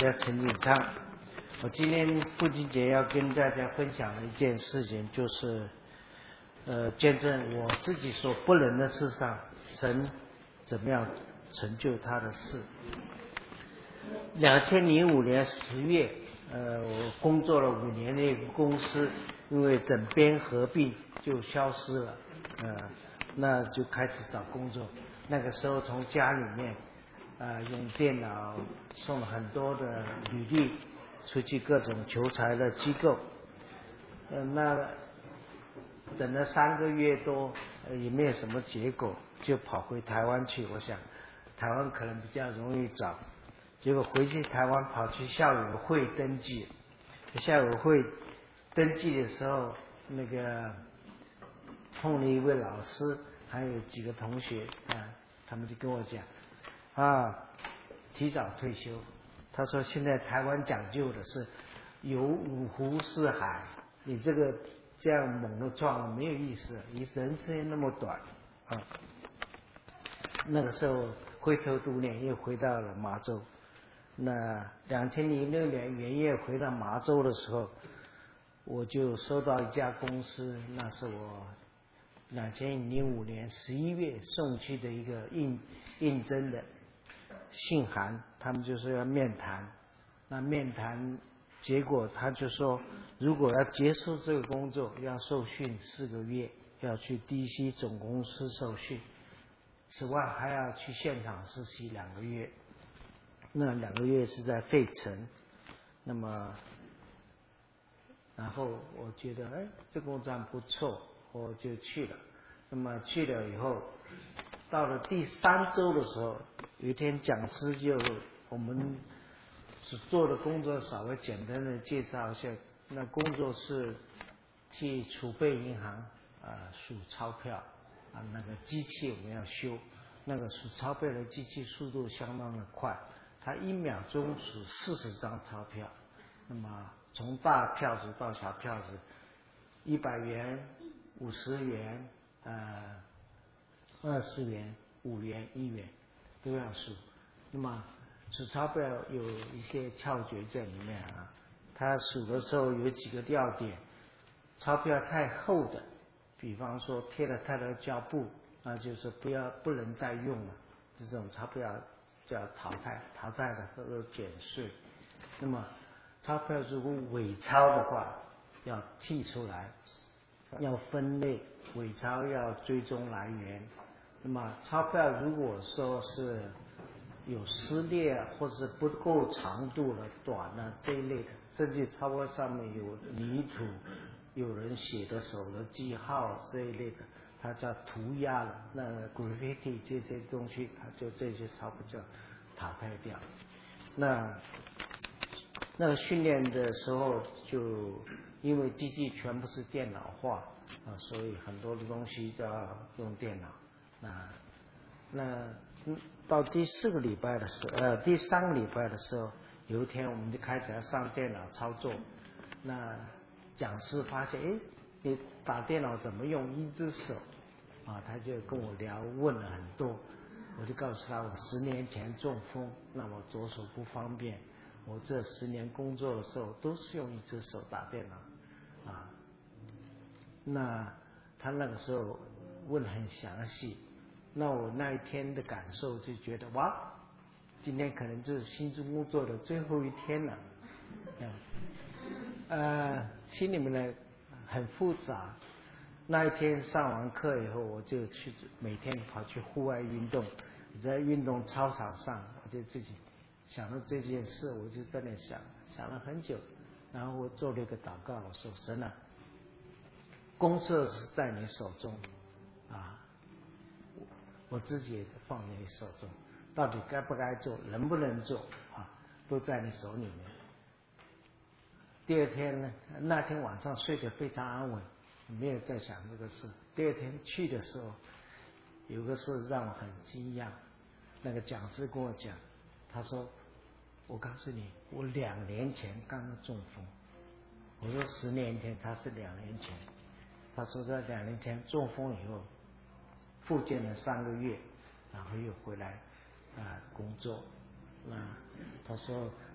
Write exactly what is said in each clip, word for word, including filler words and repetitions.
叫陈景昌。我今天父亲节要跟大家分享的一件事情，就是呃，见证我自己所不能的事上，神怎么样成就他的事。两千零五年十月，呃，我工作了五年的一个公司，因为整编合并就消失了，呃，那就开始找工作。那个时候从家里面，呃，用电脑送了很多的履历出去各种求财的机构，呃，那等了三个月多，呃，也没有什么结果，就跑回台湾去。我想，台湾可能比较容易找。结果回去台湾，跑去校友会登记。校友会登记的时候，那个碰了一位老师，还有几个同学啊，他们就跟我讲啊，提早退休。他说现在台湾讲究的是有五湖四海，你这个这样猛的撞没有意思，你人生那么短啊。那个时候灰头土脸又回到了麻州。那两千零六年元月回到麻州的时候，我就收到一家公司，那是我两千零五年十一月送去的一个应应征的信函，他们就说要面谈。那面谈结果他就说，如果要结束这个工作，要受训四个月，要去 D C 总公司受训，此外还要去现场实习两个月。那两个月是在费城，那么，然后我觉得哎，这工作不错，我就去了。那么去了以后，到了第三周的时候，有一天讲师就我们所做的工作稍微简单的介绍一下。那工作是替储备银行啊数钞票啊，那个机器我们要修，那个数钞票的机器速度相当的快。他一秒钟数四十张钞票，那么从大票子到小票子，一百元、五十元、呃二十元、五元、一元都要数。那么数钞票有一些窍诀在里面啊。他数的时候有几个要点：钞票太厚的，比方说贴了太多胶布，那就是不要不能再用了，这种钞票就要淘汰，淘汰的都减税。那么钞票如果伪钞的话，要剔出来，要分类，伪钞要追踪来源。那么钞票如果说是有撕裂或是不够长度了、短了这一类的，甚至钞票上面有泥土、有人写的手的记号这一类的，它叫涂鸦了，那 graffiti 这些东西，它就这些钞票就淘汰掉。那那个训练的时候，就因为机器全部是电脑化啊，所以很多的东西都要用电脑。那那到第四个礼拜的时候，呃，第三个礼拜的时候，有一天我们就开始要上电脑操作。那讲师发现，哎，你打电脑怎么用一只手？啊，他就跟我聊，问了很多。我就告诉他，我十年前中风，那我左手不方便。我这十年工作的时候都是用一只手打电脑，啊，那他那个时候问很详细。那我那一天的感受就觉得，哇，今天可能就是新中工作的最后一天了，嗯，呃，心里面呢很复杂。那一天上完课以后，我就去每天跑去户外运动，在运动操场上，我就自己想到这件事，我就在那想，想了很久，然后我做了一个祷告，我说神啊，工作是在你手中，啊，我自己也放在你手中，到底该不该做，能不能做啊，都在你手里面。第二天呢，那天晚上睡得非常安稳，没有再想这个事。第二天去的时候，有个事让我很惊讶。那个讲师跟我讲，他说：“我告诉你，我两年前刚中风。”我说：“十年前，他是两年前。”他说在两年前中风以后，复健了三个月，然后又回来啊、呃、工作。那他说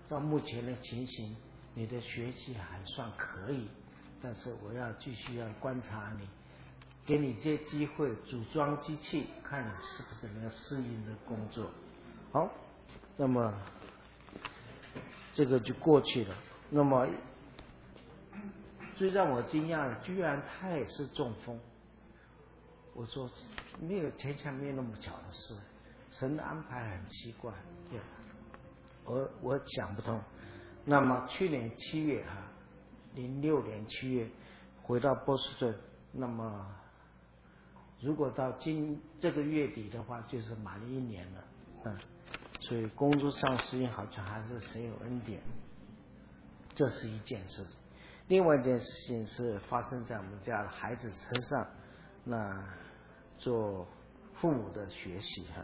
照目前的情形，你的学习还算可以，但是我要继续要观察你，给你一些机会组装机器，看你是不是能够适应这工作。好，那么这个就过去了。那么最让我惊讶的，居然他也是中风。我说没有天下没有那么巧的事，神的安排很奇怪，对，我我想不通。那么去年七月哈，零六年七月回到波士顿，那么如果到今这个月底的话，就是满了一年了，嗯，所以工作上实际好像还是神有恩典，这是一件事情。另外一件事情是发生在我们家的孩子身上，那做父母的学习哈。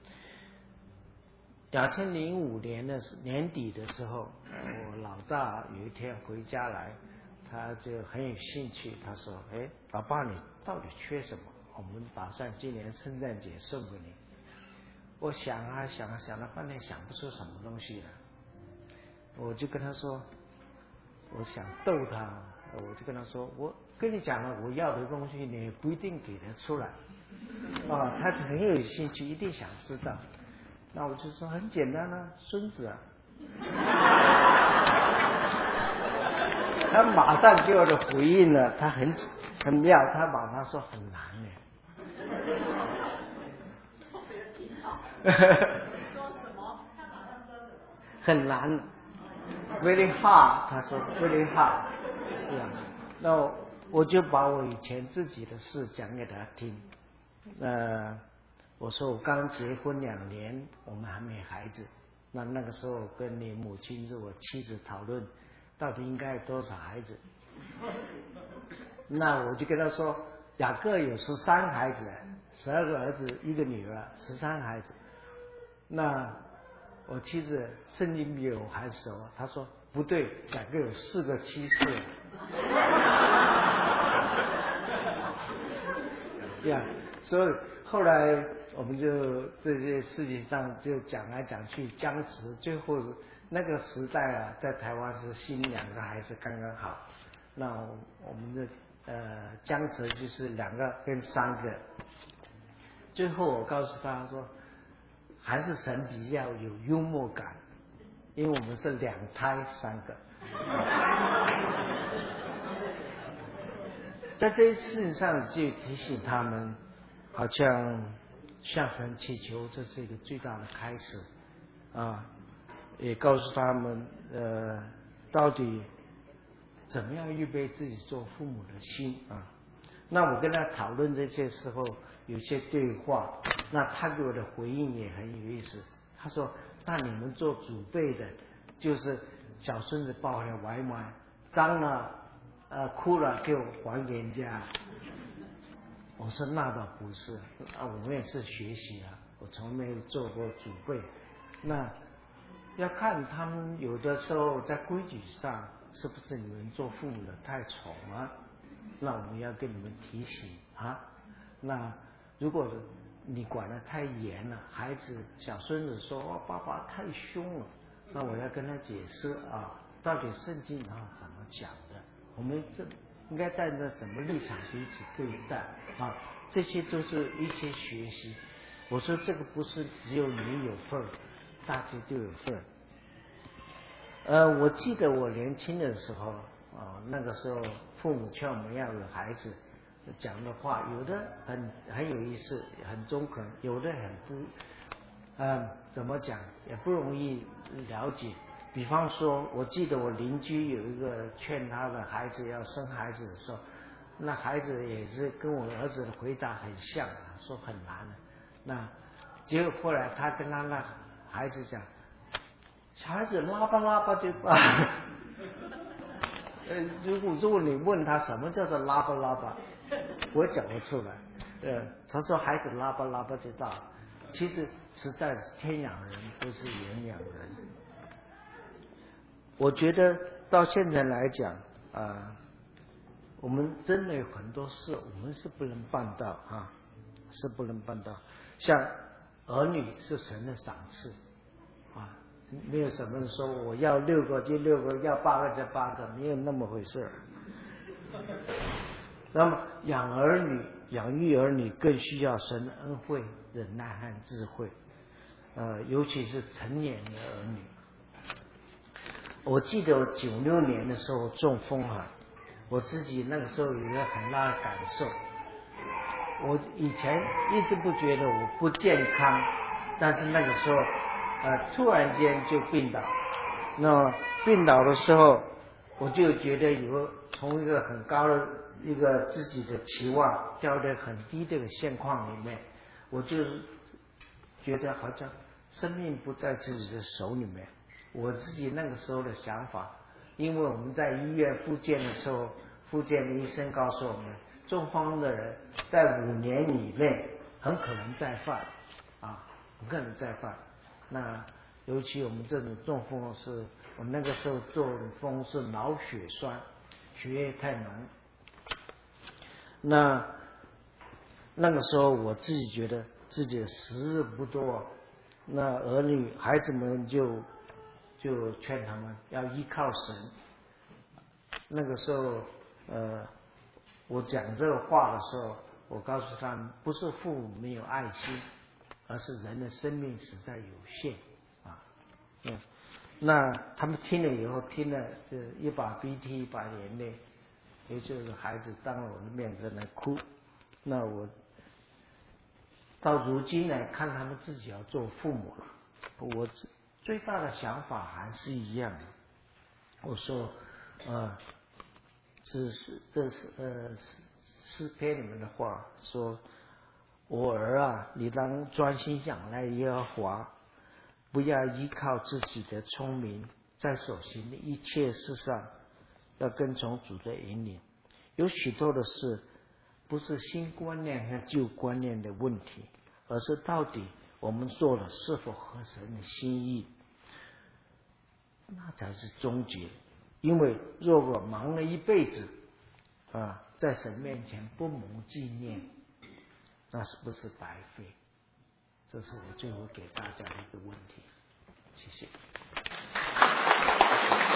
两千零五年的年底的时候，我老大有一天回家来，他就很有兴趣，他说：“哎，老爸，你到底缺什么？我们打算今年圣诞节送给你。”我想啊想啊想了半天，想不出什么东西来。我就跟他说，我想逗他，我就跟他说，我跟你讲了，我要的东西你不一定给得出来。啊，他很有兴趣，一定想知道。那我就说很简单啊，孙子啊。他马上给我的回应了，他很很妙，他马上说很难呢。 说什么？他马上说什么？ 很难 ，very hard。他说 very hard。那我就把我以前自己的事讲给他听。呃，我说我刚结婚两年，我们还没孩子。那那个时候跟你母亲是我妻子讨论，到底应该有多少孩子？那我就跟他说，雅各有十三孩子，十二个儿子，一个女儿，十三孩子。那我妻子圣经比我还熟，她说不对，雅各有四个妻室。呀，所以后来我们就这些事情上就讲来讲去僵持，最后那个时代啊，在台湾是sinh两个孩子刚刚好，那我们的呃僵持就是两个跟三个。最后我告诉他说，还是神比较有幽默感，因为我们是两胎三个。在这一事情上就提醒他们，好像向神祈求，这是一个最大的开始啊！也告诉他们，呃，到底怎么样预备自己做父母的心啊？那我跟他讨论这些时候，有些对话，那他给我的回应也很有意思。他说：“那你们做祖辈的，就是小孙子抱回来玩一玩，脏了。”呃，哭了就还给人家。我说那倒不是啊，我们也是学习啊，我从没有做过祖辈。那要看他们有的时候在规矩上是不是你们做父母的太宠了，那我们要跟你们提醒啊。那如果你管得太严了，孩子小孙子说哦爸爸太凶了，那我要跟他解释啊，到底圣经上怎么讲的。我们这应该站在什么立场彼此对待啊？这些都是一些学习。我说这个不是只有你有份，大家就有份。呃，我记得我年轻的时候啊，那个时候父母劝我们要有孩子，讲的话有的很很有意思，很中肯，有的很不，嗯，怎么讲也不容易了解。比方说，我记得我邻居有一个劝他的孩子要生孩子的时候，那孩子也是跟我儿子的回答很像，说很难的。那结果后来他跟他那孩子讲，小孩子拉吧拉吧就吧。呃，如果如果你问他什么叫做拉吧拉吧，我讲不出来。呃，他说孩子拉吧拉吧就大，其实实在是天养人，不是人养人。我觉得到现在来讲啊、呃，我们真的有很多事我们是不能办到啊，是不能办到。像儿女是神的赏赐啊， 没有什么人说我要六个就六个，要八个就八个，没有那么回事。那么养儿女、养育儿女更需要神的恩惠、忍耐和智慧，呃，尤其是成年的儿女。我记得我九六年的时候中风啊，我自己那个时候有一个很大的感受。我以前一直不觉得我不健康，但是那个时候，呃，突然间就病倒。那病倒的时候，我就觉得有从一个很高的一个自己的期望掉在很低的一个现况里面，我就觉得好像生命不在自己的手里面。我自己那个时候的想法，因为我们在医院复健的时候，复健的医生告诉我们，中风的人在五年以内很可能再犯，啊，很可能再犯。那尤其我们这种中风是，我们那个时候中风是脑血栓，血液太浓。那那个时候我自己觉得自己的时日不多，那儿女孩子们就就劝他们要依靠神。那个时候，呃，我讲这个话的时候，我告诉他们，不是父母没有爱心，而是人的生命实在有限啊。嗯，那他们听了以后，听了就一把鼻涕一把眼泪，也就是孩子当着我的面在那哭。那我到如今来看，他们自己要做父母了，我最大的想法还是一样的。我说，呃，这是这是呃诗篇里面的话，说我儿啊，你当专心仰赖耶和华，不要依靠自己的聪明，在所行的一切事上要跟从主的引领。有许多的事不是新观念和旧观念的问题，而是到底我们做了是否合神的心意，那才是终结。因为若我忙了一辈子啊，在神面前不蒙纪念，那是不是白费？这是我最后给大家的一个问题。谢谢。